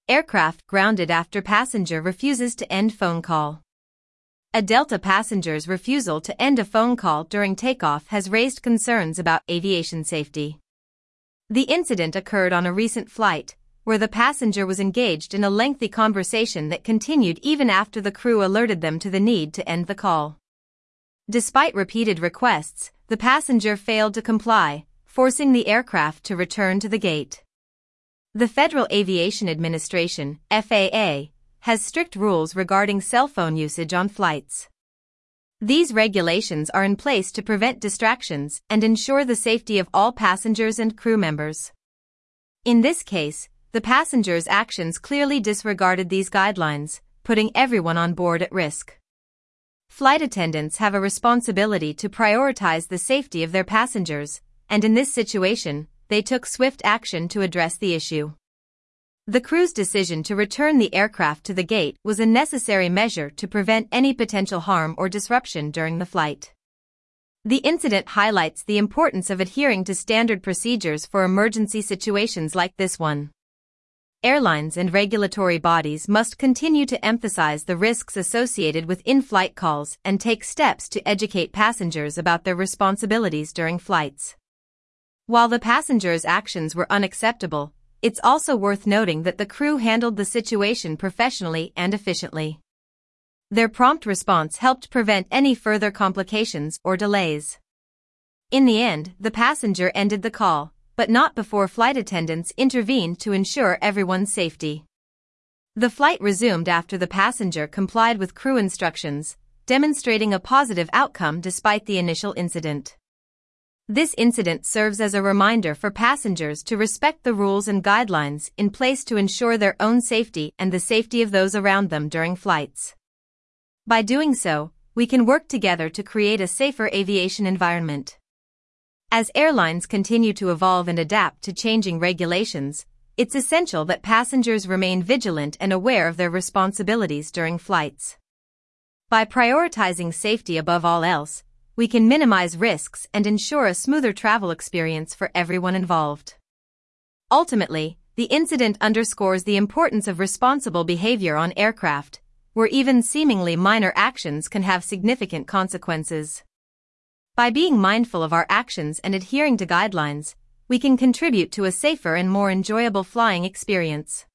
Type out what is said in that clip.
Aircraft grounded after passenger refuses to end phone call. A Delta passenger's refusal to end a phone call during takeoff has raised concerns about aviation safety. The incident occurred on a recent flight, where the passenger was engaged in a lengthy conversation that continued even after the crew alerted them to the need to end the call. Despite repeated requests, the passenger failed to comply, forcing the aircraft to return to the gate. The Federal Aviation Administration, FAA, has strict rules regarding cell phone usage on flights. These regulations are in place to prevent distractions and ensure the safety of all passengers and crew members. In this case, the passenger's actions clearly disregarded these guidelines, putting everyone on board at risk. Flight attendants have a responsibility to prioritize the safety of their passengers, and in this situation, they took swift action to address the issue. The crew's decision to return the aircraft to the gate was a necessary measure to prevent any potential harm or disruption during the flight. The incident highlights the importance of adhering to standard procedures for emergency situations like this one. Airlines and regulatory bodies must continue to emphasize the risks associated with in-flight calls and take steps to educate passengers about their responsibilities during flights. While the passengers' actions were unacceptable, it's also worth noting that the crew handled the situation professionally and efficiently. Their prompt response helped prevent any further complications or delays. In the end, the passenger ended the call, but not before flight attendants intervened to ensure everyone's safety. The flight resumed after the passenger complied with crew instructions, demonstrating a positive outcome despite the initial incident. This incident serves as a reminder for passengers to respect the rules and guidelines in place to ensure their own safety and the safety of those around them during flights. By doing so, we can work together to create a safer aviation environment. As airlines continue to evolve and adapt to changing regulations, it's essential that passengers remain vigilant and aware of their responsibilities during flights. By prioritizing safety above all else, we can minimize risks and ensure a smoother travel experience for everyone involved. Ultimately, the incident underscores the importance of responsible behavior on aircraft, where even seemingly minor actions can have significant consequences. By being mindful of our actions and adhering to guidelines, we can contribute to a safer and more enjoyable flying experience.